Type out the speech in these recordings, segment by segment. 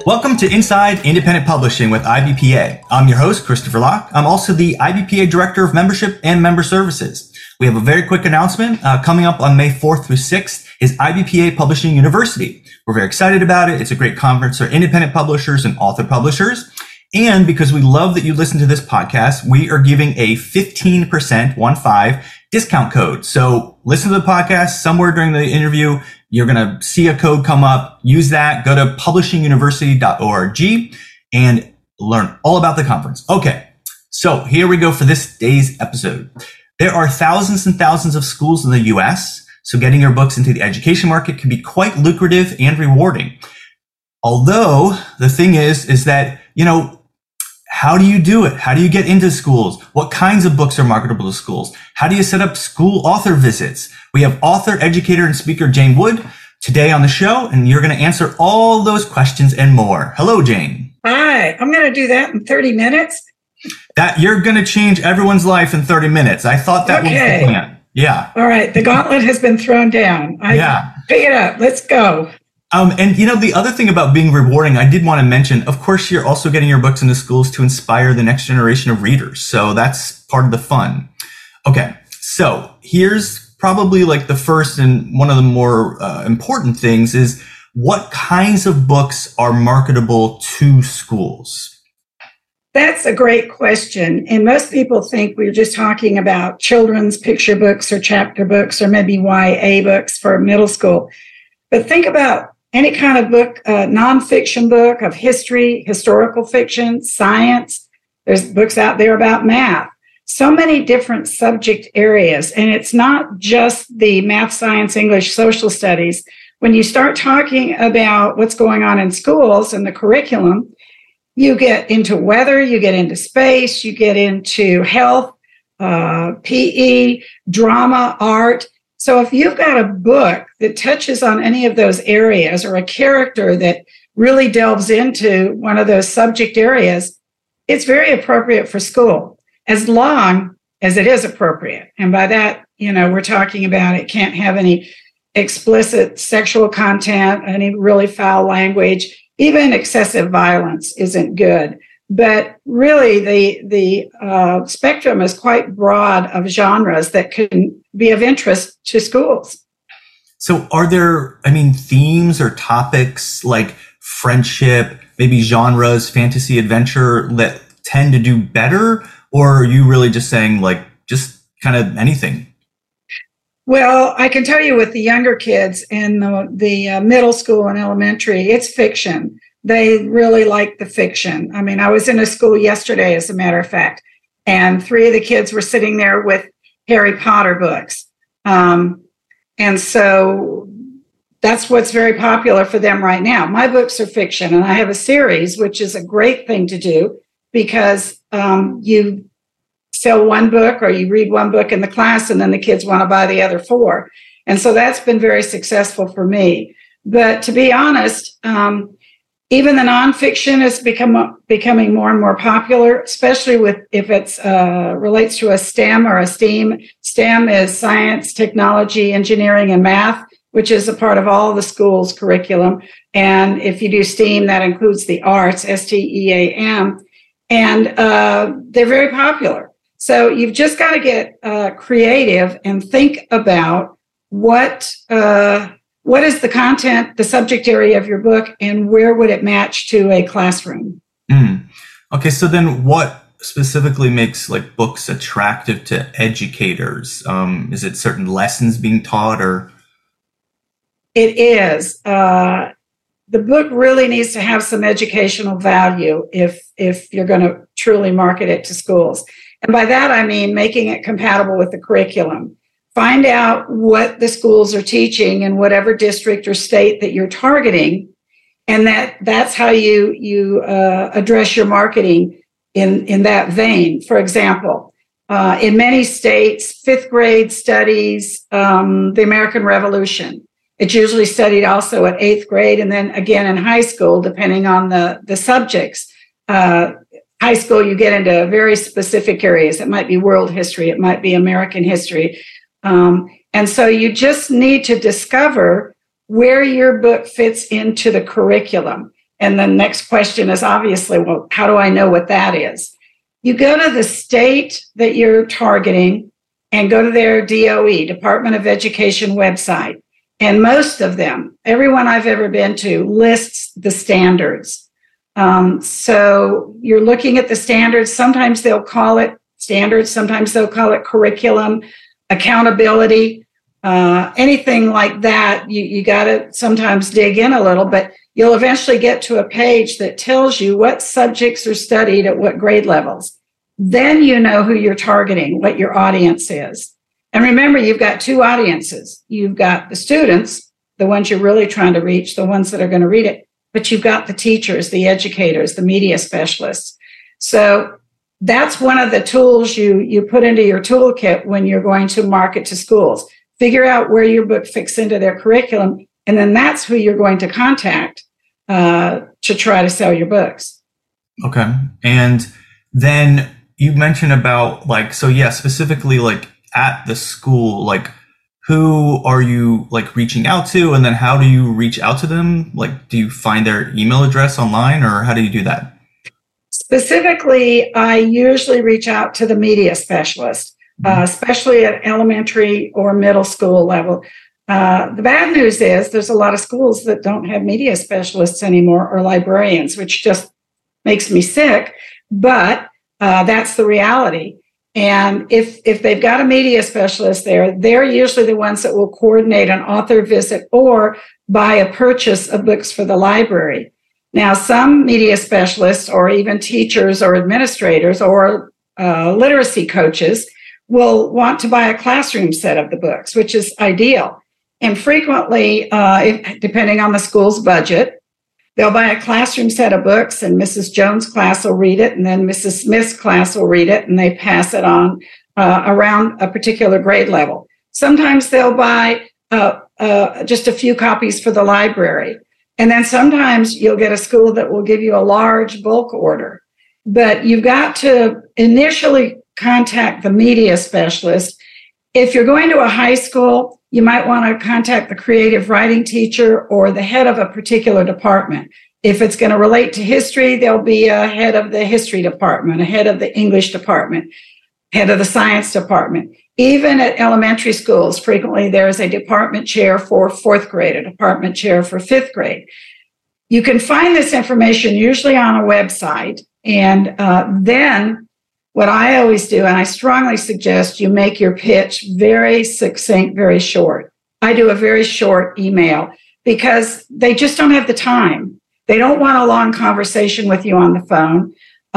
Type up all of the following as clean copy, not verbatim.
Welcome to Inside Independent Publishing with IBPA. I'm your host, Christopher Locke. I'm also the IBPA Director of Membership and Member Services. We have a very quick announcement. Coming up on May 4th through 6th is IBPA Publishing University. We're very excited about it. It's a great conference for independent publishers and author publishers. And because we love that you listen to this podcast, we are giving a 15% discount code. So listen to the podcast somewhere during the interview. You're going to see a code come up. Use that. Go to publishinguniversity.org and learn all about the conference. Okay. So here we go for this day's episode. There are thousands and thousands of schools in the US. So getting your books into the education market can be quite lucrative and rewarding. Although the thing is that, how do you do it? How do you get into schools? What kinds of books are marketable to schools? How do you set up school author visits? We have author, educator, and speaker Jane Wood today on the show, and you're going to answer all those questions and more. Hello, Jane. Hi, I'm going to do that in 30 minutes. That you're going to change everyone's life in 30 minutes. I thought that was the plan. Yeah. All right. The gauntlet has been thrown down. Pick it up. Let's go. And the other thing about being rewarding, I did want to mention, of course, you're also getting your books into schools to inspire the next generation of readers. So that's part of the fun. Okay. So here's probably like the first and one of the more important things is what kinds of books are marketable to schools? That's a great question. And most people think we're just talking about children's picture books or chapter books or maybe YA books for middle school. But think about any kind of book, nonfiction book of history, historical fiction, science. There's books out there about math. So many different subject areas. And it's not just the math, science, English, social studies. When you start talking about what's going on in schools and the curriculum, you get into weather, you get into space, you get into health, PE, drama, art. So if you've got a book that touches on any of those areas or a character that really delves into one of those subject areas, it's very appropriate for school, as long as it is appropriate. And by that, we're talking about it can't have any explicit sexual content, any really foul language. Even excessive violence isn't good. But really, the spectrum is quite broad of genres that can be of interest to schools. So are there, themes or topics like friendship, maybe genres, fantasy, adventure that tend to do better? Or are you really just saying just kind of anything? Well, I can tell you with the younger kids in the middle school and elementary, it's fiction. They really like the fiction. I was in a school yesterday, as a matter of fact, and 3 of the kids were sitting there with Harry Potter books. And so that's what's very popular for them right now. My books are fiction, and I have a series, which is a great thing to do because you sell one book or you read one book in the class, and then the kids want to buy the other 4. And so that's been very successful for me. But to be honest, even the nonfiction is becoming more and more popular, especially if it's relates to a STEM or a STEAM. STEM is science, technology, engineering, and math, which is a part of all the school's curriculum. And if you do STEAM, that includes the arts, STEAM, and they're very popular. So you've just got to get creative and think about what is the content, the subject area of your book, and where would it match to a classroom? Okay, so then what specifically makes books attractive to educators? Is it certain lessons being taught or? It is. The book really needs to have some educational value if you're going to truly market it to schools. And by that, I mean making it compatible with the curriculum. Find out what the schools are teaching in whatever district or state that you're targeting, and that's how you address your marketing in that vein. For example, in many states, 5th grade studies the American Revolution. It's usually studied also at 8th grade and then again in high school, depending on the subjects. High school, you get into very specific areas. It might be world history. It might be American history. And so you just need to discover where your book fits into the curriculum. And the next question is obviously, well, how do I know what that is? You go to the state that you're targeting and go to their DOE, Department of Education website. And most of them, everyone I've ever been to, lists the standards. So you're looking at the standards. Sometimes they'll call it standards. Sometimes they'll call it curriculum, accountability, anything like that. You got to sometimes dig in a little, but you'll eventually get to a page that tells you what subjects are studied at what grade levels. Then you know who you're targeting, what your audience is. And remember, you've got two audiences. You've got the students, the ones you're really trying to reach, the ones that are going to read it, but you've got the teachers, the educators, the media specialists. So that's one of the tools you put into your toolkit when you're going to market to schools. Figure out where your book fits into their curriculum, and then that's who you're going to contact to try to sell your books. Okay. And then you mentioned about specifically at the school, who are you reaching out to, and then how do you reach out to them? Do you find their email address online, or how do you do that? Specifically, I usually reach out to the media specialist, especially at elementary or middle school level. The bad news is there's a lot of schools that don't have media specialists anymore or librarians, which just makes me sick, but that's the reality. And if they've got a media specialist there, they're usually the ones that will coordinate an author visit or buy a purchase of books for the library. Now, some media specialists or even teachers or administrators or literacy coaches will want to buy a classroom set of the books, which is ideal. And frequently, depending on the school's budget, they'll buy a classroom set of books, and Mrs. Jones' class will read it, and then Mrs. Smith's class will read it, and they pass it on around a particular grade level. Sometimes they'll buy just a few copies for the library. And then sometimes you'll get a school that will give you a large bulk order. But you've got to initially contact the media specialist. If you're going to a high school, you might want to contact the creative writing teacher or the head of a particular department. If it's going to relate to history, there'll be a head of the history department, a head of the English department, head of the science department. Even at elementary schools, frequently there is a department chair for fourth grade, a department chair for fifth grade. You can find this information usually on a website. And then what I always do, and I strongly suggest you make your pitch very succinct, very short. I do a very short email because they just don't have the time. They don't want a long conversation with you on the phone.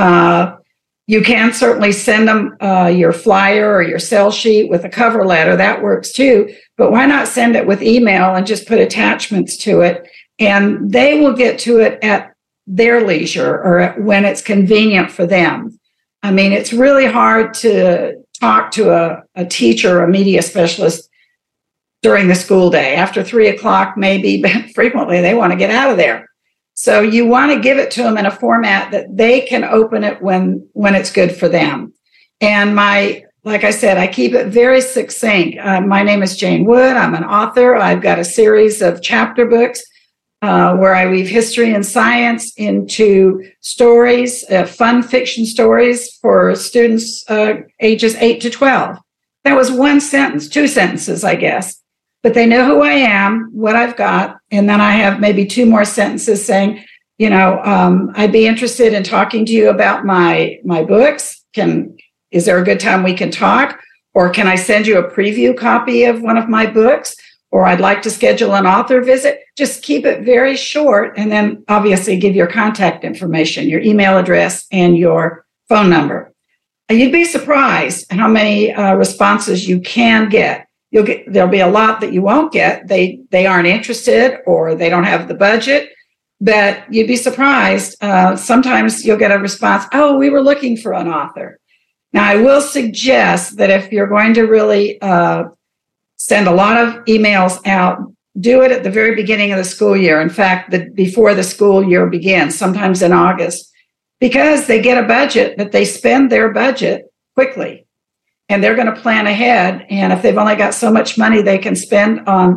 You can certainly send them your flyer or your sell sheet with a cover letter. That works too. But why not send it with email and just put attachments to it? And they will get to it at their leisure or when it's convenient for them. I mean, it's really hard to talk to a teacher or a media specialist during the school day. After 3:00, maybe, but frequently they want to get out of there. So you want to give it to them in a format that they can open it when it's good for them. And like I said, I keep it very succinct. My name is Jane Wood. I'm an author. I've got a series of chapter books where I weave history and science into stories, fun fiction stories for students ages 8 to 12. That was one sentence, two sentences, I guess. But they know who I am, what I've got, and then I have maybe two more sentences saying, I'd be interested in talking to you about my books. Is there a good time we can talk? Or can I send you a preview copy of one of my books? Or I'd like to schedule an author visit. Just keep it very short, and then obviously give your contact information, your email address, and your phone number. And you'd be surprised how many responses you can get. There'll be a lot that you won't get. They aren't interested or they don't have the budget, but you'd be surprised. Sometimes you'll get a response, oh, we were looking for an author. Now, I will suggest that if you're going to really send a lot of emails out, do it at the very beginning of the school year. In fact, before the school year begins, sometimes in August, because they get a budget, but they spend their budget quickly. And they're going to plan ahead. And if they've only got so much money they can spend on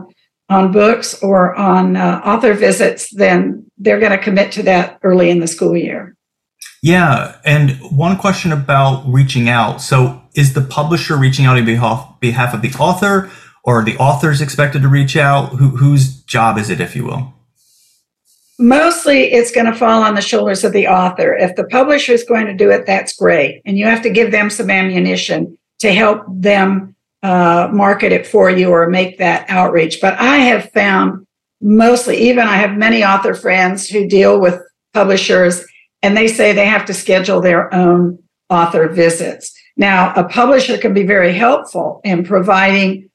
on books or on author visits, then they're going to commit to that early in the school year. Yeah. And one question about reaching out. So is the publisher reaching out on behalf of the author, or are the authors expected to reach out? Whose job is it, if you will? Mostly it's going to fall on the shoulders of the author. If the publisher is going to do it, that's great. And you have to give them some ammunition to help them market it for you or make that outreach. But I have found mostly, even I have many author friends who deal with publishers, and they say they have to schedule their own author visits. Now, a publisher can be very helpful in providing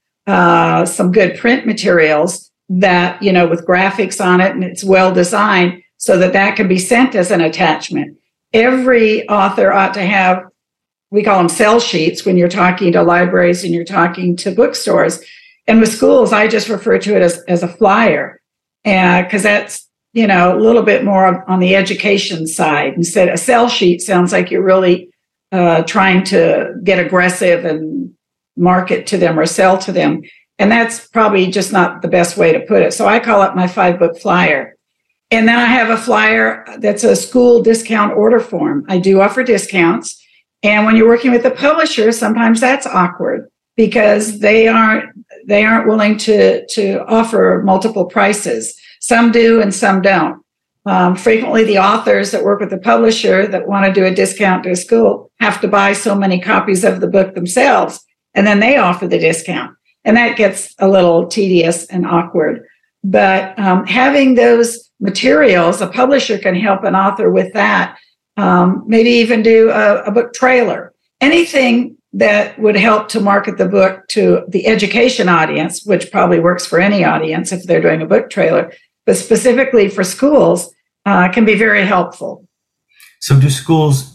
some good print materials that, with graphics on it, and it's well designed so that can be sent as an attachment. Every author ought to have, we call them sell sheets when you're talking to libraries and you're talking to bookstores. And with schools, I just refer to it as a flyer, because that's, a little bit more on the education side. Instead, a sell sheet sounds like you're really trying to get aggressive and market to them or sell to them. And that's probably just not the best way to put it. So I call it my 5-book flyer. And then I have a flyer that's a school discount order form. I do offer discounts. And when you're working with the publisher, sometimes that's awkward because they aren't willing to offer multiple prices. Some do and some don't. Frequently, the authors that work with the publisher that want to do a discount to a school have to buy so many copies of the book themselves, and then they offer the discount. And that gets a little tedious and awkward. But having those materials, a publisher can help an author with that. Maybe even do a book trailer. Anything that would help to market the book to the education audience, which probably works for any audience if they're doing a book trailer, but specifically for schools, can be very helpful. So do schools,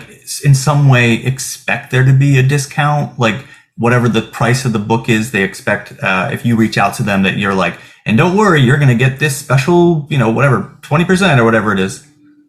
in some way expect there to be a discount? Whatever the price of the book is, they expect if you reach out to them that you're and don't worry, you're going to get this special, whatever, 20% or whatever it is.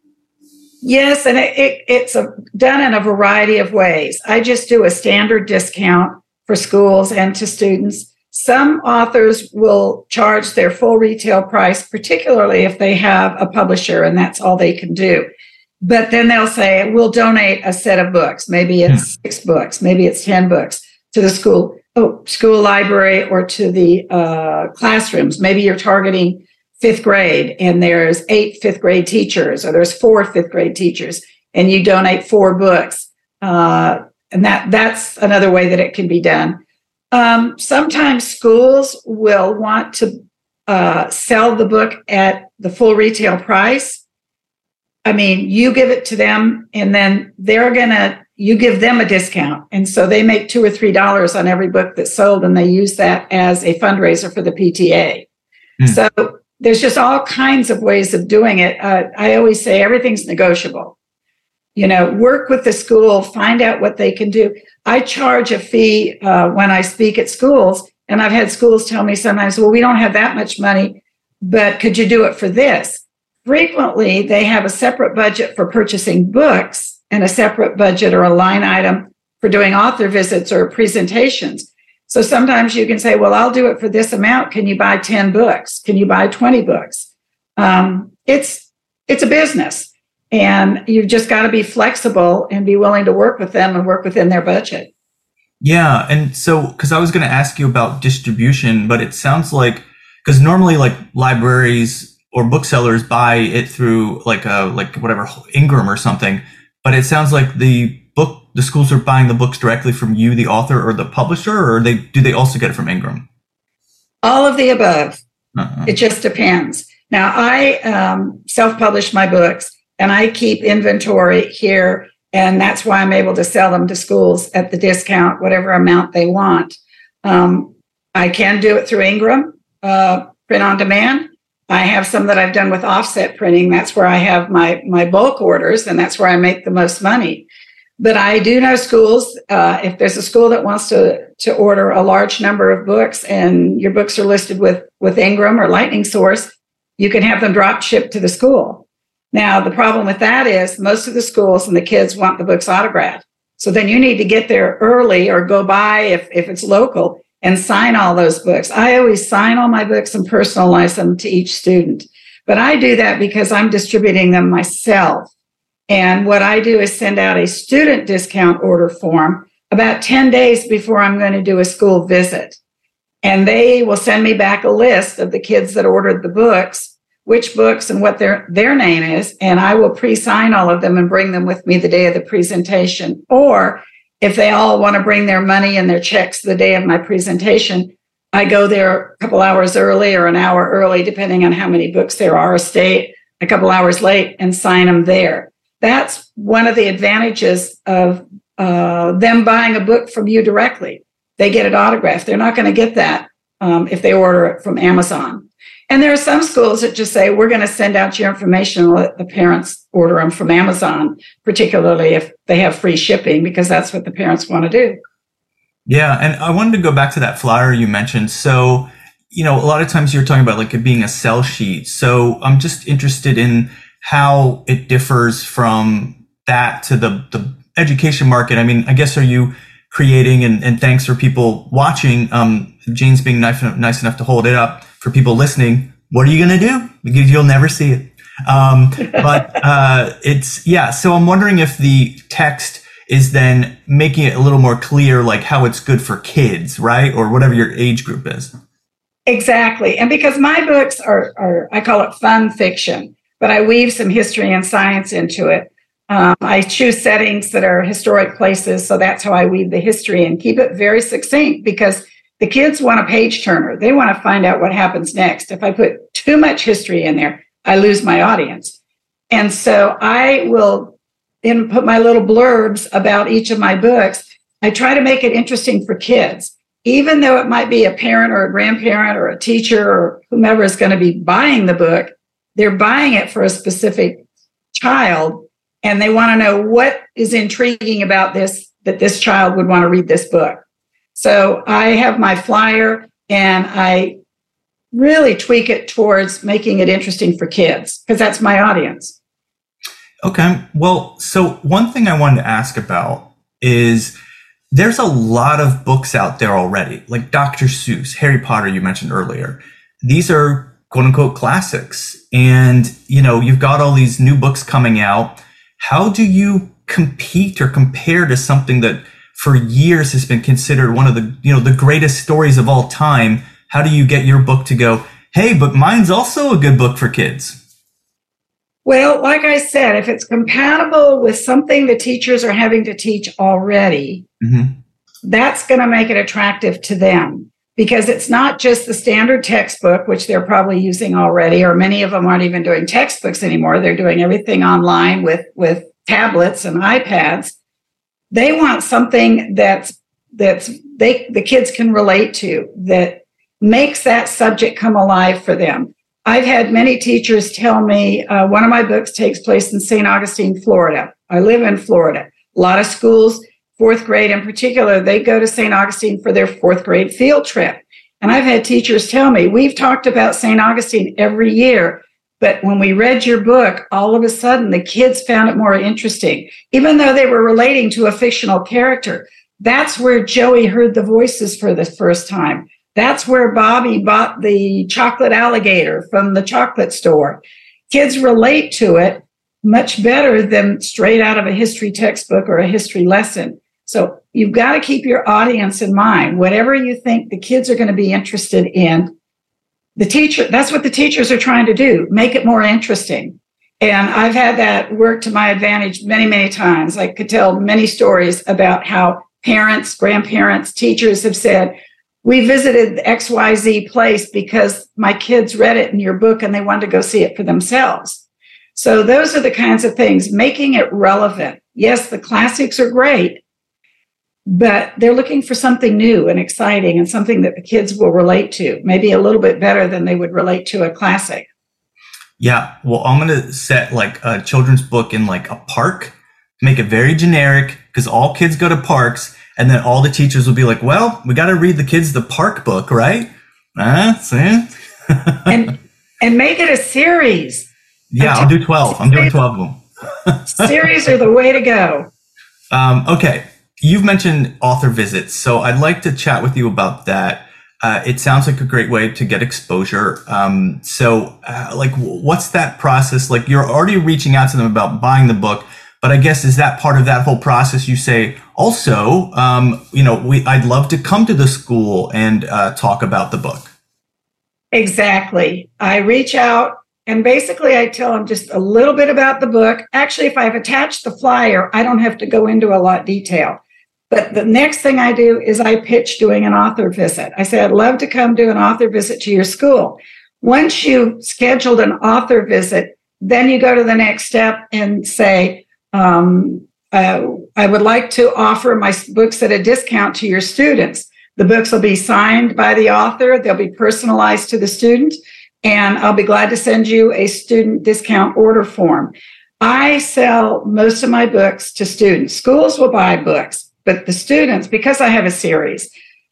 Yes, and it's done in a variety of ways. I just do a standard discount for schools and to students. Some authors will charge their full retail price, particularly if they have a publisher and that's all they can do. But then they'll say, we'll donate a set of books. Maybe it's 6 books, maybe it's 10 books. To the school library or to the classrooms. Maybe you're targeting 5th grade and there's 8 5th grade teachers, or there's 4 5th grade teachers, and you donate 4 books. And that's another way that it can be done. Sometimes schools will want to sell the book at the full retail price. I mean, you give it to them and then you give them a discount. And so they make $2 or $3 on every book that's sold, and they use that as a fundraiser for the PTA. So there's just all kinds of ways of doing it. I always say everything's negotiable. Work with the school, find out what they can do. I charge a fee when I speak at schools, and I've had schools tell me sometimes, well, we don't have that much money, but could you do it for this? Frequently, they have a separate budget for purchasing books and a separate budget or a line item for doing author visits or presentations. So sometimes you can say, well, I'll do it for this amount. Can you buy 10 books? Can you buy 20 books? It's a business, and you've just got to be flexible and be willing to work with them and work within their budget. Yeah. And so, because I was going to ask you about distribution, but it sounds because normally libraries or booksellers buy it through whatever Ingram or something. But it sounds like the schools are buying the books directly from you, the author, or the publisher, or do they also get it from Ingram? All of the above. It just depends. Now, I self-publish my books, and I keep inventory here, and that's why I'm able to sell them to schools at the discount, whatever amount they want. I can do it through Ingram, print on demand. I have some that I've done with offset printing. That's where I have my bulk orders, and that's where I make the most money. But I do know schools, if there's a school that wants to order a large number of books and your books are listed with Ingram or Lightning Source, you can have them drop shipped to the school. Now, the problem with that is most of the schools and the kids want the books autographed. So then you need to get there early or go by if it's local and sign all those books. I always sign all my books and personalize them to each student. But I do that because I'm distributing them myself. And what I do is send out a student discount order form about 10 days before I'm going to do a school visit. And they will send me back a list of the kids that ordered the books, which books and what their name is. And I will pre-sign all of them and bring them with me the day of the presentation. Or if they all want to bring their money and their checks the day of my presentation, I go there a couple hours early or an hour early, depending on how many books there are, or stay a couple hours late and sign them there. That's one of the advantages of them buying a book from you directly. They get it autographed. They're not going to get that if they order it from Amazon. And there are some schools that just say, we're going to send out your information and let the parents order them from Amazon, particularly if they have free shipping, because that's what the parents want to do. Yeah. And I wanted to go back to that flyer you mentioned. So, a lot of times you're talking about like it being a sell sheet. So I'm just interested in how it differs from that to the education market. I mean, I guess, are you creating, and thanks for people watching, Jane's being nice enough to hold it up for people listening. What are you going to do? Because you'll never see it. So I'm wondering if the text is then making it a little more clear, like how it's good for kids, right? Or whatever your age group is. Exactly. And because my books are I call it fun fiction, but I weave some history and science into it. I choose settings that are historic places. So that's how I weave the history and keep it very succinct, because the kids want a page turner. They want to find out what happens next. If I put too much history in there, I lose my audience. And so I will then put my little blurbs about each of my books. I try to make it interesting for kids, even though it might be a parent or a grandparent or a teacher or whomever is going to be buying the book. They're buying it for a specific child, and they want to know what is intriguing about this, that this child would want to read this book. So I have my flyer, and I really tweak it towards making it interesting for kids, because that's my audience. Okay. Well, so one thing I wanted to ask about is there's a lot of books out there already, like Dr. Seuss, Harry Potter, you mentioned earlier. These are quote unquote classics. And, you've got all these new books coming out. How do you compete or compare to something that for years has been considered one of the greatest stories of all time? How do you get your book to go, hey, but mine's also a good book for kids? Well, like I said, if it's compatible with something the teachers are having to teach already, that's going to make it attractive to them, because it's not just the standard textbook, which they're probably using already, or many of them aren't even doing textbooks anymore. They're doing everything online with tablets and iPads. They want something that's the kids can relate to, that makes that subject come alive for them. I've had many teachers tell me one of my books takes place in St. Augustine, Florida. I live in Florida. A lot of schools, fourth grade in particular, they go to St. Augustine for their fourth grade field trip. And I've had teachers tell me, we've talked about St. Augustine every year, but when we read your book, all of a sudden the kids found it more interesting, even though they were relating to a fictional character. That's where Joey heard the voices for the first time. That's where Bobby bought the chocolate alligator from the chocolate store. Kids relate to it much better than straight out of a history textbook or a history lesson. So you've got to keep your audience in mind. Whatever you think the kids are going to be interested in, that's what the teachers are trying to do, make it more interesting. And I've had that work to my advantage many, many times. I could tell many stories about how parents, grandparents, teachers have said, we visited XYZ place because my kids read it in your book and they wanted to go see it for themselves. So those are the kinds of things, making it relevant. Yes, the classics are great, but they're looking for something new and exciting and something that the kids will relate to, maybe a little bit better than they would relate to a classic. Yeah, well, I'm going to set like a children's book in like a park, make it very generic, because all kids go to parks. And then all the teachers will be like, well, we got to read the kids the park book, right? See? and make it a series. Yeah, I'll do 12. I'm doing 12 of them. Series are the way to go. Okay. You've mentioned author visits, so I'd like to chat with you about that. It sounds like a great way to get exposure. What's that process like? You're already reaching out to them about buying the book, but I guess is that part of that whole process? You say also, I'd love to come to the school and talk about the book. Exactly. I reach out and basically I tell them just a little bit about the book. Actually, if I've attached the flyer, I don't have to go into a lot of detail. But the next thing I do is I pitch doing an author visit. I say, I'd love to come do an author visit to your school. Once you've scheduled an author visit, then you go to the next step and say, I would like to offer my books at a discount to your students. The books will be signed by the author. They'll be personalized to the student. And I'll be glad to send you a student discount order form. I sell most of my books to students. Schools will buy books. But the students, because I have a series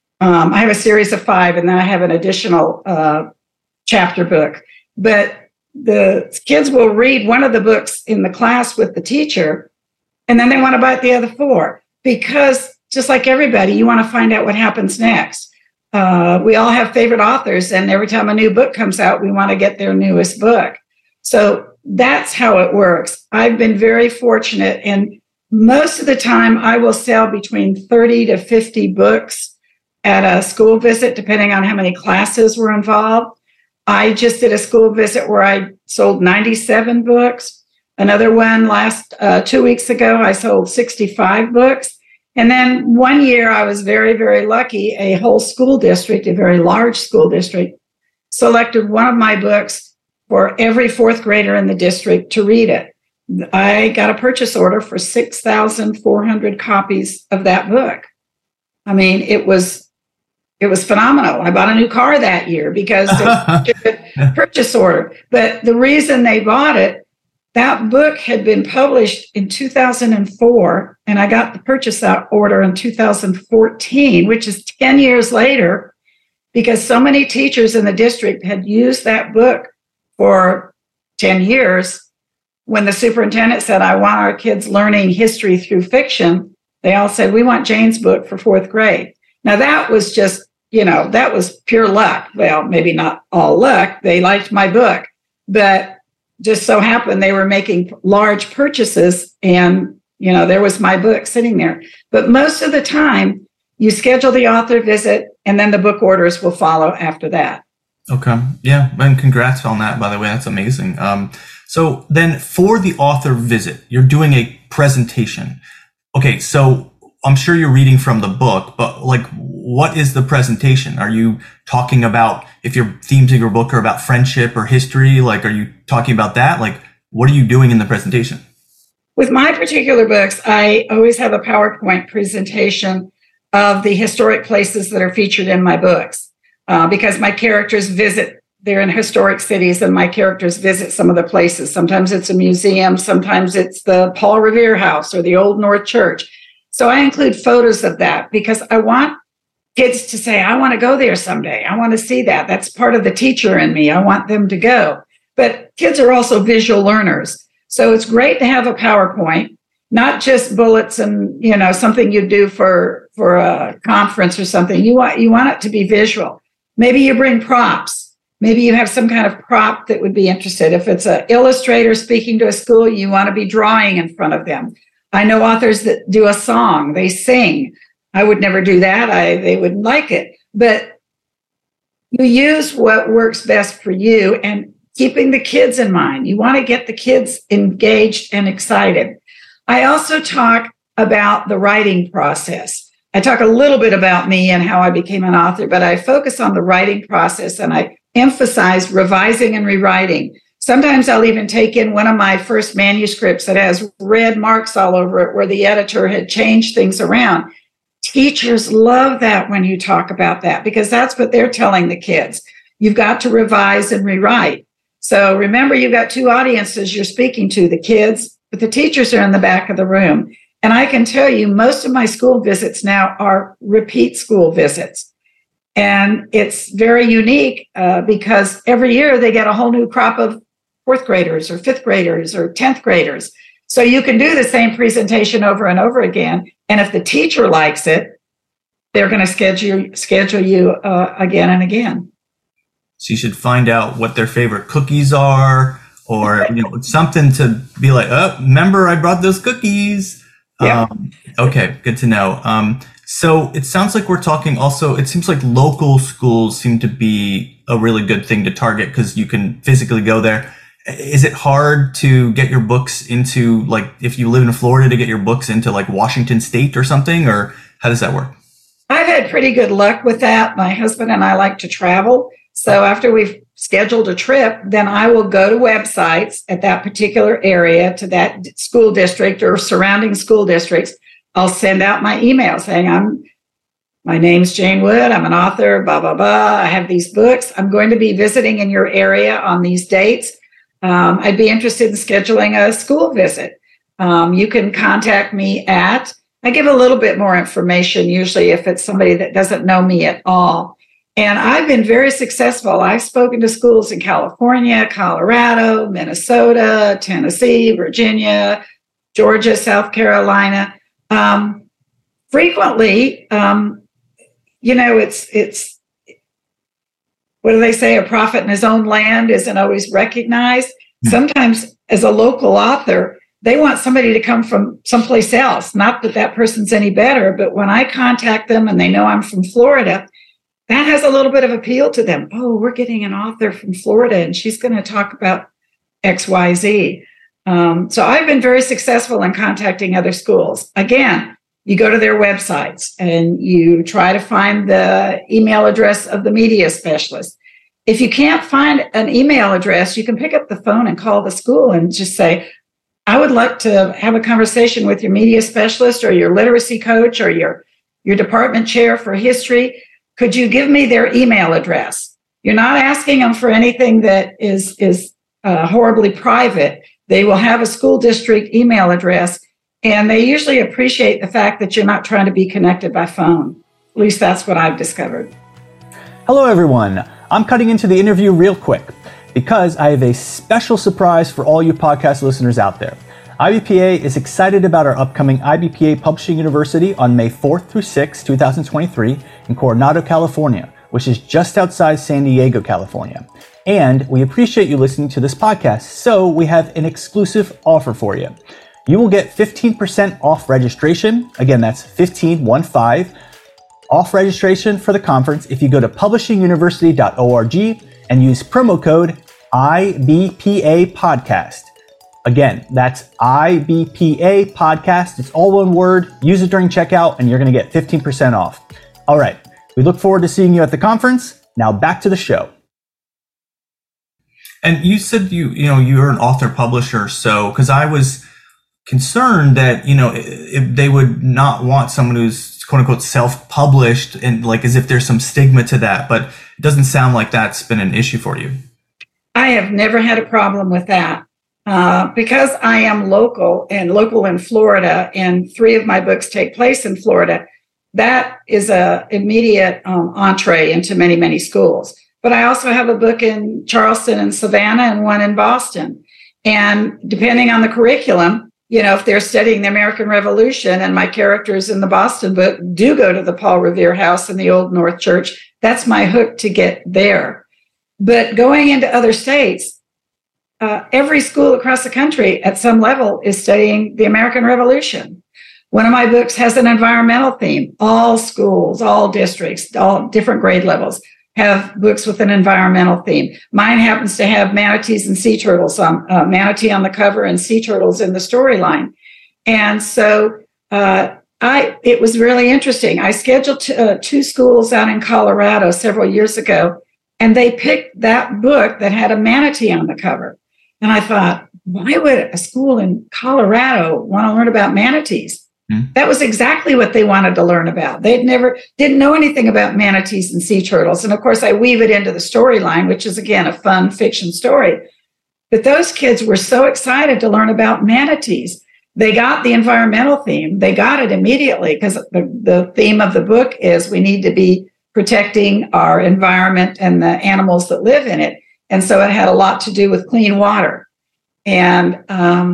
of 5, and then I have an additional chapter book. But the kids will read one of the books in the class with the teacher, and then they want to buy the other 4. Because just like everybody, you want to find out what happens next. We all have favorite authors, and every time a new book comes out, we want to get their newest book. So that's how it works. I've been very fortunate, and most of the time, I will sell between 30 to 50 books at a school visit, depending on how many classes were involved. I just did a school visit where I sold 97 books. Another one last 2 weeks ago, I sold 65 books. And then one year, I was very, very lucky. A whole school district, a very large school district, selected one of my books for every 4th grader in the district to read it. I got a purchase order for 6,400 copies of that book. I mean, it was phenomenal. I bought a new car that year because a purchase order. But the reason they bought it, that book had been published in 2004, and I got the purchase order in 2014, which is 10 years later, because so many teachers in the district had used that book for 10 years. When the superintendent said, I want our kids learning history through fiction, they all said, we want Jane's book for 4th grade. Now, that was just, that was pure luck. Well, maybe not all luck. They liked my book, but just so happened they were making large purchases, and, there was my book sitting there. But most of the time, you schedule the author visit, and then the book orders will follow after that. Okay. Yeah. And congrats on that, by the way. That's amazing. So then for the author visit, you're doing a presentation. Okay. So I'm sure you're reading from the book, but what is the presentation? Are you talking about, if your themes of your book are about friendship or history, are you talking about that? What are you doing in the presentation? With my particular books, I always have a PowerPoint presentation of the historic places that are featured in my books. Because my characters they're in historic cities, and my characters visit some of the places. Sometimes it's a museum, sometimes it's the Paul Revere House or the Old North Church. So I include photos of that because I want kids to say, I want to go there someday. I want to see that. That's part of the teacher in me. I want them to go. But kids are also visual learners. So it's great to have a PowerPoint, not just bullets and, something you do for a conference or something. You want it to be visual. Maybe you bring props. Maybe you have some kind of prop that would be interested. If it's an illustrator speaking to a school, you want to be drawing in front of them. I know authors that do a song, they sing. I would never do that. They wouldn't like it. But you use what works best for you, and keeping the kids in mind. You want to get the kids engaged and excited. I also talk about the writing process. I talk a little bit about me and how I became an author, but I focus on the writing process, and I emphasize revising and rewriting. Sometimes I'll even take in one of my first manuscripts that has red marks all over it where the editor had changed things around. Teachers love that when you talk about that, because that's what they're telling the kids. You've got to revise and rewrite. So remember, you've got 2 audiences you're speaking to, the kids, but the teachers are in the back of the room. And I can tell you, most of my school visits now are repeat school visits. And it's very unique because every year they get a whole new crop of 4th graders or 5th graders or 10th graders. So you can do the same presentation over and over again. And if the teacher likes it, they're going to schedule you again and again. So you should find out what their favorite cookies are, or something to be like, oh, remember I brought those cookies. Yeah. Okay, good to know. So it sounds like we're talking also, it seems like local schools seem to be a really good thing to target because you can physically go there. Is it hard to get your books into, like, if you live in Florida, to get your books into like Washington State or something, or how does that work? I've had pretty good luck with that. My husband and I like to travel. So after we've scheduled a trip, then I will go to websites at that particular area, to that school district or surrounding school districts. I'll send out my email saying, my name's Jane Wood. I'm an author, blah, blah, blah. I have these books. I'm going to be visiting in your area on these dates. I'd be interested in scheduling a school visit. You can contact me I give a little bit more information, usually if it's somebody that doesn't know me at all. And I've been very successful. I've spoken to schools in California, Colorado, Minnesota, Tennessee, Virginia, Georgia, South Carolina. Frequently, it's what do they say? A prophet in his own land isn't always recognized. Sometimes as a local author, they want somebody to come from someplace else. Not that that person's any better, but when I contact them and they know I'm from Florida, that has a little bit of appeal to them. Oh, we're getting an author from Florida and she's going to talk about X, Y, Z. So I've been very successful in contacting other schools. Again, you go to their websites and you try to find the email address of the media specialist. If you can't find an email address, you can pick up the phone and call the school and just say, I would like to have a conversation with your media specialist or your literacy coach or your department chair for history. Could you give me their email address? You're not asking them for anything that is horribly private. They will have a school district email address, and they usually appreciate the fact that you're not trying to be connected by phone. At least that's what I've discovered. Hello, everyone. I'm cutting into the interview real quick because I have a special surprise for all you podcast listeners out there. IBPA is excited about our upcoming IBPA Publishing University on May 4th through 6th, 2023 in Coronado, California, which is just outside San Diego, California. And we appreciate you listening to this podcast, so we have an exclusive offer for you. You will get 15% off registration. Again, that's 15 off registration for the conference if you go to publishinguniversity.org and use promo code IBPA Podcast. Again, that's IBPA Podcast. It's all one word. Use it during checkout and you're going to get 15% off. All right. We look forward to seeing you at the conference. Now back to the show. And you said you're an author publisher. So, because I was concerned that, if they would not want someone who's quote unquote self-published and like as if there's some stigma to that, but it doesn't sound like that's been an issue for you. I have never had a problem with that. Because I am local in Florida, and 3 of my books take place in Florida, that is a immediate entree into many, many schools. But I also have a book in Charleston and Savannah and one in Boston. And depending on the curriculum, if they're studying the American Revolution and my characters in the Boston book do go to the Paul Revere House in the Old North Church, that's my hook to get there. But going into other states, every school across the country at some level is studying the American Revolution. One of my books has an environmental theme. All schools, all districts, all different grade levels have books with an environmental theme. Mine happens to have manatees and sea turtles, manatee on the cover and sea turtles in the storyline. And so it was really interesting. I scheduled 2 schools out in Colorado several years ago, and they picked that book that had a manatee on the cover. And I thought, why would a school in Colorado want to learn about manatees? That was exactly what they wanted to learn about. Didn't know anything about manatees and sea turtles. And of course, I weave it into the storyline, which is, again, a fun fiction story. But those kids were so excited to learn about manatees. They got the environmental theme. They got it immediately because the theme of the book is we need to be protecting our environment and the animals that live in it. And so it had a lot to do with clean water. And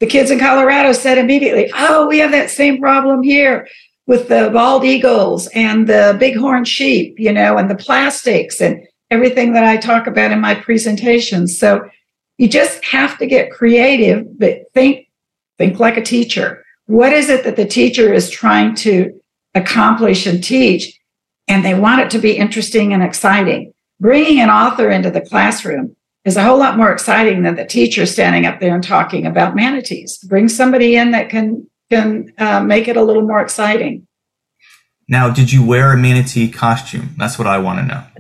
the kids in Colorado said immediately, oh, we have that same problem here with the bald eagles and the bighorn sheep, and the plastics and everything that I talk about in my presentations. So you just have to get creative, but think like a teacher. What is it that the teacher is trying to accomplish and teach? And they want it to be interesting and exciting. Bringing an author into the classroom is a whole lot more exciting than the teacher standing up there and talking about manatees. Bring somebody in that can make it a little more exciting. Now, did you wear a manatee costume? That's what I want to know.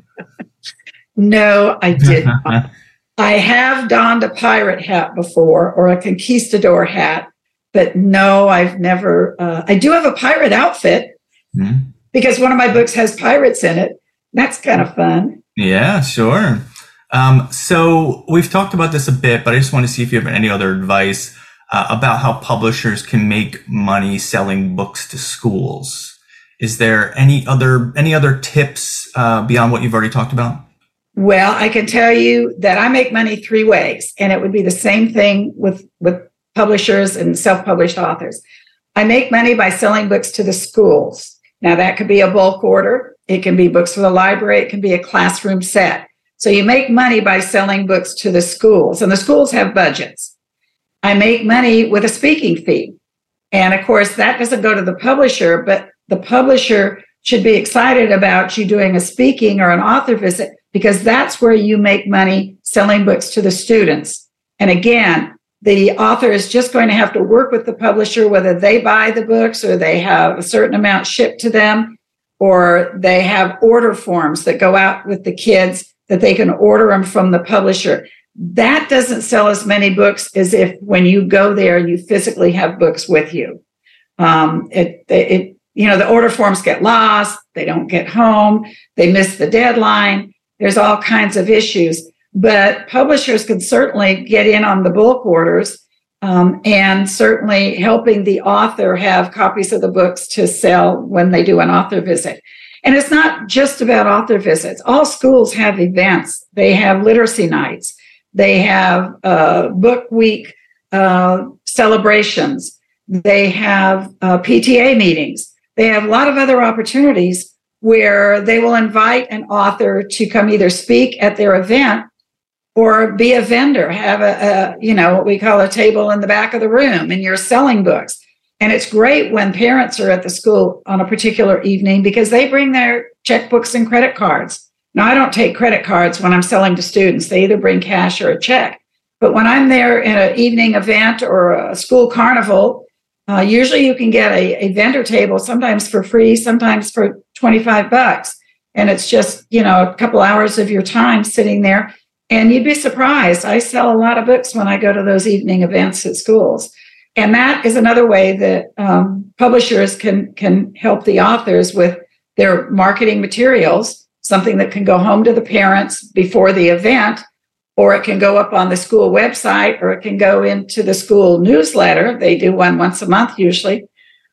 No, I did not. I have donned a pirate hat before, or a conquistador hat, but no, I've never. I do have a pirate outfit because one of my books has pirates in it. That's kind of fun. Yeah, sure. So we've talked about this a bit, but I just want to see if you have any other advice about how publishers can make money selling books to schools. Is there any other tips beyond what you've already talked about? Well, I can tell you that I make money 3 ways, and it would be the same thing with publishers and self-published authors. I make money by selling books to the schools. Now, that could be a bulk order. It can be books for the library. It can be a classroom set. So you make money by selling books to the schools, and the schools have budgets. I make money with a speaking fee. And of course, that doesn't go to the publisher, but the publisher should be excited about you doing a speaking or an author visit, because that's where you make money selling books to the students. And again, the author is just going to have to work with the publisher, whether they buy the books or they have a certain amount shipped to them, or they have order forms that go out with the kids that they can order them from the publisher. That doesn't sell as many books as if when you go there, you physically have books with you. The order forms get lost. They don't get home. They miss the deadline. There's all kinds of issues, but publishers can certainly get in on the bulk orders and certainly helping the author have copies of the books to sell when they do an author visit. And it's not just about author visits. All schools have events. They have literacy nights. They have book week celebrations. They have PTA meetings. They have a lot of other opportunities where they will invite an author to come either speak at their event or be a vendor, have what we call a table in the back of the room, and you're selling books. And it's great when parents are at the school on a particular evening because they bring their checkbooks and credit cards. Now, I don't take credit cards when I'm selling to students. They either bring cash or a check. But when I'm there in an evening event or a school carnival, usually you can get a vendor table, sometimes for free, sometimes for $25. And it's just, a couple hours of your time sitting there. And you'd be surprised. I sell a lot of books when I go to those evening events at schools. And that is another way that publishers can help the authors with their marketing materials, something that can go home to the parents before the event, or it can go up on the school website, or it can go into the school newsletter. They do one once a month usually.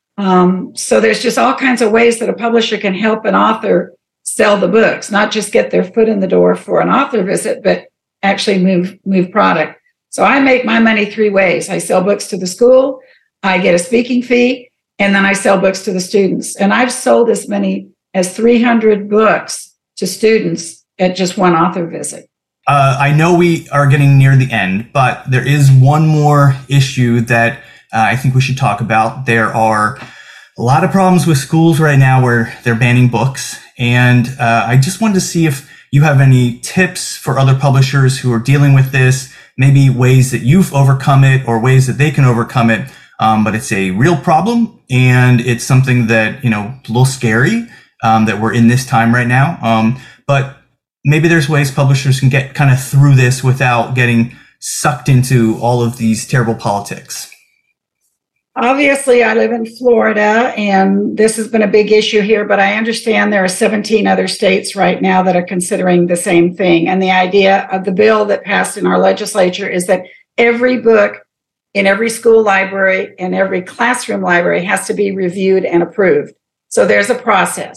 So there's just all kinds of ways that a publisher can help an author sell the books, not just get their foot in the door for an author visit, but actually move product. So I make my money 3 ways. I sell books to the school, I get a speaking fee, and then I sell books to the students. And I've sold as many as 300 books to students at just one author visit. I know we are getting near the end, but there is one more issue that I think we should talk about. There are a lot of problems with schools right now where they're banning books. And I just wanted to see if you have any tips for other publishers who are dealing with this, maybe ways that you've overcome it or ways that they can overcome it. But it's a real problem, and it's something that, a little scary that we're in this time right now. But maybe there's ways publishers can get kind of through this without getting sucked into all of these terrible politics. Obviously, I live in Florida, and this has been a big issue here, but I understand there are 17 other states right now that are considering the same thing. And the idea of the bill that passed in our legislature is that every book in every school library and every classroom library has to be reviewed and approved. So there's a process.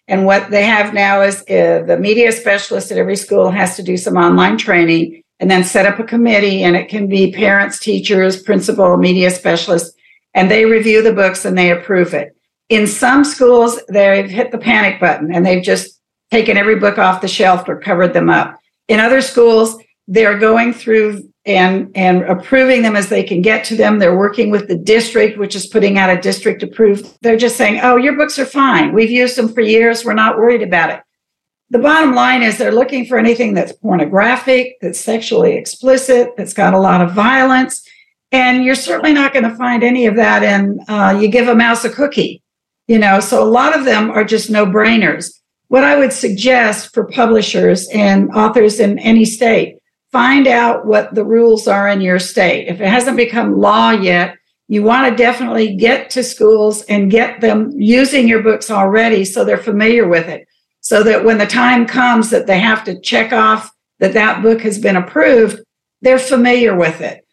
And what they have now is the media specialist at every school has to do some online training and then set up a committee, and it can be parents, teachers, principal, media specialists, and they review the books and they approve it. In some schools, they've hit the panic button and they've just taken every book off the shelf or covered them up. In other schools, they're going through and approving them as they can get to them. They're working with the district, which is putting out a district approved. They're just saying, oh, your books are fine. We've used them for years. We're not worried about it. The bottom line is they're looking for anything that's pornographic, that's sexually explicit, that's got a lot of violence. And you're certainly not going to find any of that in You Give a Mouse a Cookie. So a lot of them are just no-brainers. What I would suggest for publishers and authors in any state, find out what the rules are in your state. If it hasn't become law yet, you want to definitely get to schools and get them using your books already so they're familiar with it, so that when the time comes that they have to check off that book has been approved, they're familiar with it.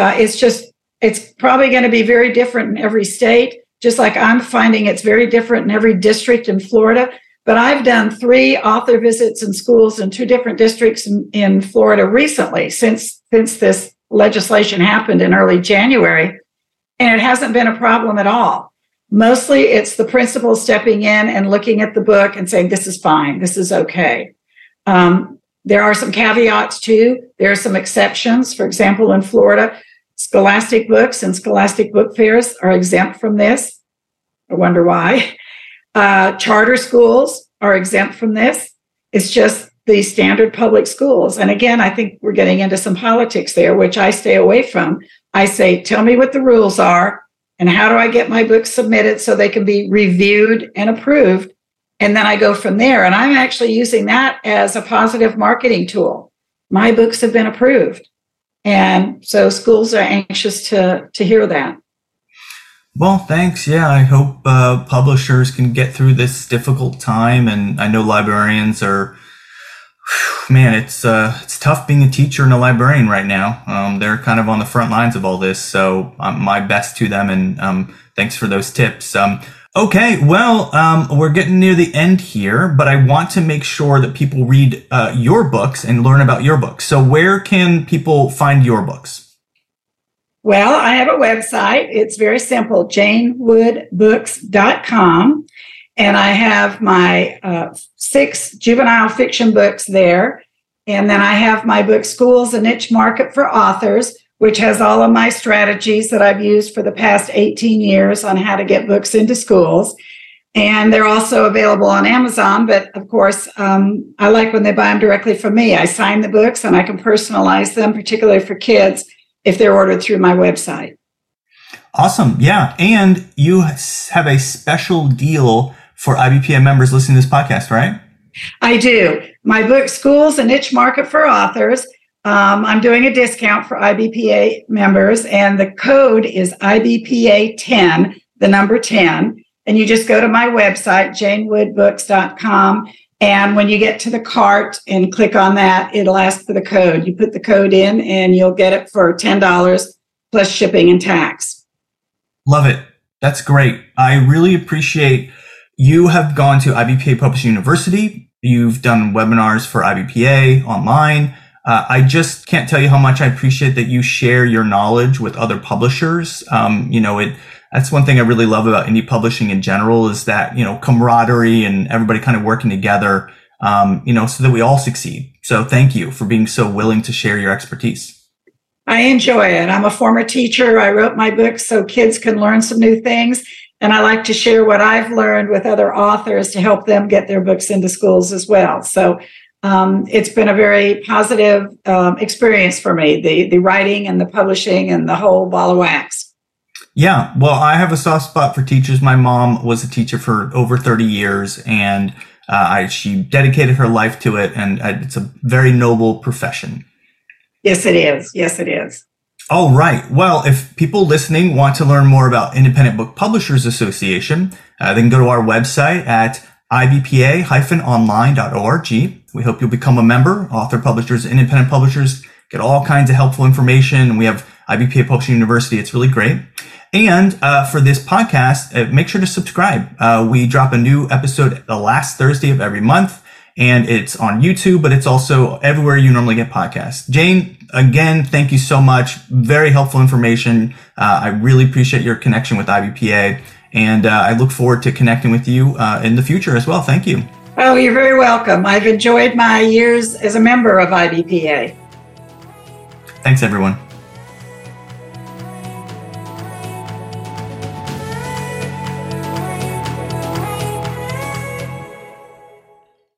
It's probably going to be very different in every state, just like I'm finding it's very different in every district in Florida. But I've done 3 author visits in schools in 2 different districts in Florida recently, since this legislation happened in early January, and it hasn't been a problem at all. Mostly it's the principal stepping in and looking at the book and saying, this is fine, this is okay. There are some caveats too. There are some exceptions. For example, in Florida, scholastic books and scholastic book fairs are exempt from this. I wonder why. Charter schools are exempt from this. It's just the standard public schools. And again, I think we're getting into some politics there, which I stay away from. I say, tell me what the rules are and how do I get my books submitted so they can be reviewed and approved. And then I go from there. And I'm actually using that as a positive marketing tool. My books have been approved. And so schools are anxious to hear that. Well, thanks. Yeah, I hope publishers can get through this difficult time. And I know librarians are, man, it's tough being a teacher and a librarian right now. They're kind of on the front lines of all this. So my best to them. And thanks for those tips. Okay, well, we're getting near the end here, but I want to make sure that people read your books and learn about your books. So where can people find your books? Well, I have a website. It's very simple, janewoodbooks.com. And I have my 6 juvenile fiction books there. And then I have my book, Schools, a Niche Market for Authors, which has all of my strategies that I've used for the past 18 years on how to get books into schools. And they're also available on Amazon. But of course, I like when they buy them directly from me. I sign the books and I can personalize them, particularly for kids, if they're ordered through my website. Awesome. Yeah. And you have a special deal for IBPA members listening to this podcast, right? I do. My book, Schools, a Niche Market for Authors. I'm doing a discount for IBPA members, and the code is IBPA10, the number 10. And you just go to my website, janewoodbooks.com. And when you get to the cart and click on that, it'll ask for the code. You put the code in and you'll get it for $10 plus shipping and tax. Love it. That's great. I really appreciate you have gone to IBPA Publishing University. You've done webinars for IBPA online. I just can't tell you how much I appreciate that you share your knowledge with other publishers. That's one thing I really love about indie publishing in general is that, camaraderie and everybody kind of working together, so that we all succeed. So thank you for being so willing to share your expertise. I enjoy it. I'm a former teacher. I wrote my books so kids can learn some new things. And I like to share what I've learned with other authors to help them get their books into schools as well. So it's been a very positive experience for me, the writing and the publishing and the whole ball of wax. Yeah, well, I have a soft spot for teachers. My mom was a teacher for over 30 years, and she dedicated her life to it, and it's a very noble profession. Yes, it is. Yes, it is. All right. Well, if people listening want to learn more about Independent Book Publishers Association, they can go to our website at ibpa-online.org. We hope you'll become a member. Author publishers, independent publishers get all kinds of helpful information. We have IBPA Publishing University. It's really great. And for this podcast, make sure to subscribe. We drop a new episode the last Thursday of every month, and it's on YouTube, but it's also everywhere you normally get podcasts. Jane, again, thank you so much. Very helpful information. I really appreciate your connection with IBPA, and I look forward to connecting with you in the future as well. Thank you. Oh, you're very welcome. I've enjoyed my years as a member of IBPA. Thanks, everyone.